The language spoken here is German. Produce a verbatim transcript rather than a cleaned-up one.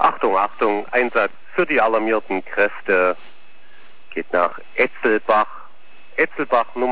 Achtung, Achtung, Einsatz für die alarmierten Kräfte geht nach Etzelbach. Etzelbach Nummer